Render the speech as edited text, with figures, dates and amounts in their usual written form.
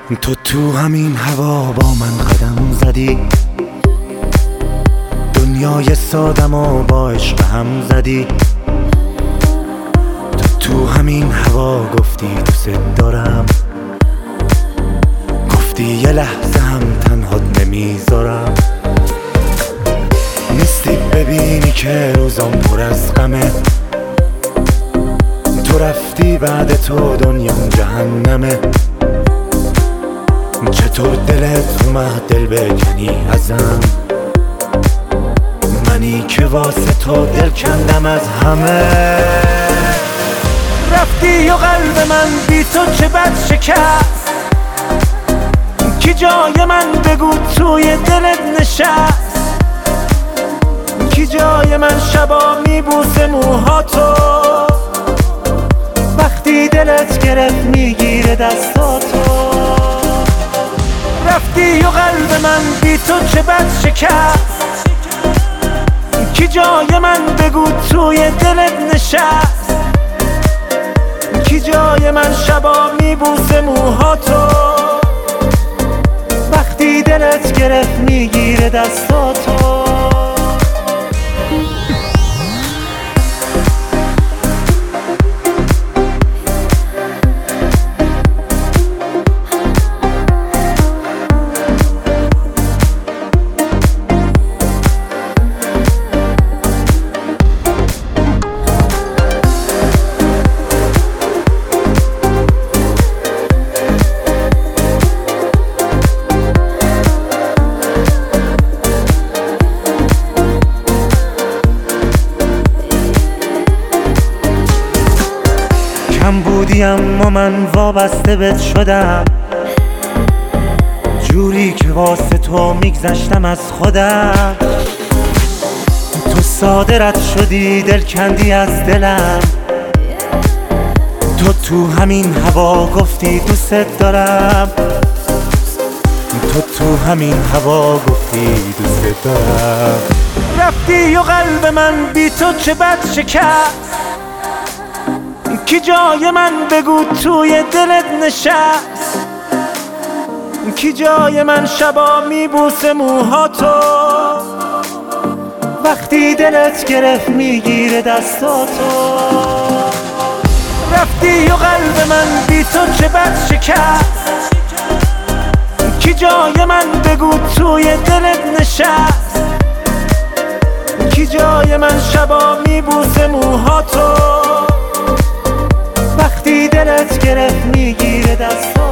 تو همین هوا با من قدم زدی، دنیای سادم و با عشق هم زدی. تو همین هوا گفتی دوست دارم، گفتی یه لحظه هم تنهات نمیذارم. نیستی ببینی که روزام پر از غمه، تو رفتی بعد تو دنیام جهنمه. چطور دلت اومد دل بکنی ازم، منی که واسه تو دل کندم از همه. رفتی و قلب من بی تو چه بد شکست، کی جای من بگو توی دلت نشست. کی جای من شبا میبوسه موهاتو، وقتی دلت گرفت میگیره دستاتو. رفتی و قلب من بی تو چه بد شکست، کی جای من بگو توی دلت نشست. کی جای من شبا میبوسه موهاتو، وقتی دلت گرفت میگیره دستاتو. کم بودی اما من وابسته بهت شدم، جوری که واسه تو میگذشتم از خودم. تو ساده رد شدی دل کندی از دلم، تو همین هوا گفتی دوست دارم. تو همین هوا گفتی دوست دارم. رفتی و قلب من بی تو چه بد شکست، کی جای من بگو توی دلت نشست. کی جای من شبا میبوسه موهاتو، وقتی دلت گرفت میگیره دستاتو. رفتی و قلب من بی تو چه بد شکست، کی جای من بگو توی دلت نشست. کی جای من شبا میبوسه موهاتو، وقتی دلت گرفت میگیره دستاتو.